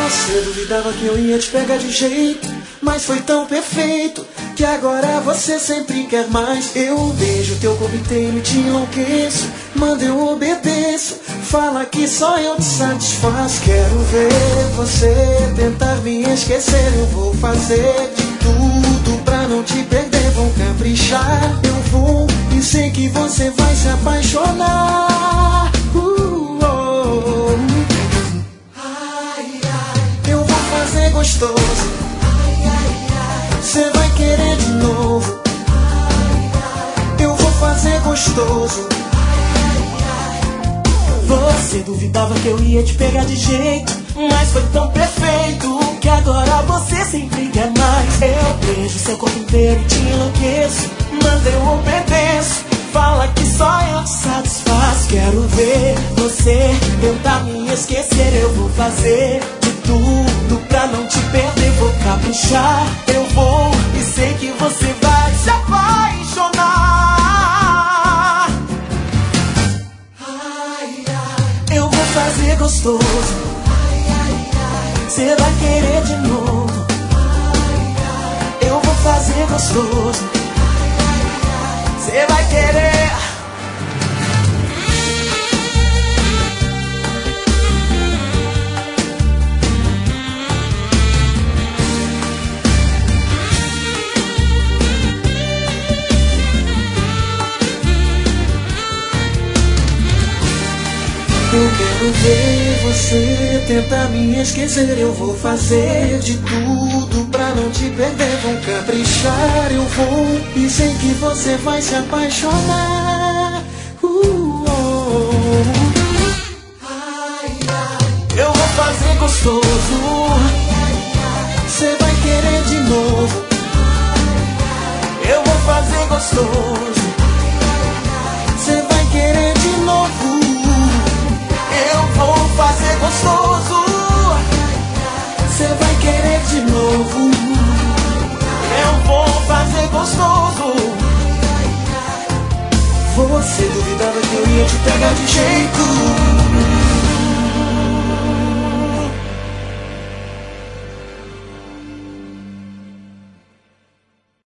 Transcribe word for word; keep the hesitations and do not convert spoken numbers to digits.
Você duvidava que eu ia te pegar de jeito, mas foi tão perfeito que agora você sempre quer mais. Eu beijo teu corpo inteiro e te enlouqueço, manda eu obedeço, fala que só eu te satisfaço. Quero ver você tentar me esquecer, eu vou fazer de tudo pra não te perder. Vou caprichar, eu vou, e sei que você vai se apaixonar. uh, oh. Ai, ai. Eu vou fazer gostoso, cê vai querer de novo. Eu vou fazer gostoso. Você duvidava que eu ia te pegar de jeito, mas foi tão perfeito que agora você sempre quer mais. Eu beijo seu corpo inteiro e te enlouqueço, manda eu obedeço, fala que só eu te satisfaço. Quero ver você tentar me esquecer, eu vou fazer de tudo pra não te perder. Vou caprichar, eu vou, e sei que você vai se apaixonar. Ai, ai. Eu vou fazer gostoso, cê vai querer de novo. Eu vou fazer gostoso, cê vai querer. Eu quero ver você tentar me esquecer, eu vou fazer de tudo pra não te perder. Vou caprichar, eu vou, e sei que você vai se apaixonar. uh, oh. Eu vou fazer gostoso, cê vai querer de novo. Eu vou fazer gostoso, cê vai querer de novo. Eu vou fazer gostoso, cê vai querer de novo. Eu vou fazer gostoso. Você duvidava que eu ia te pegar de jeito,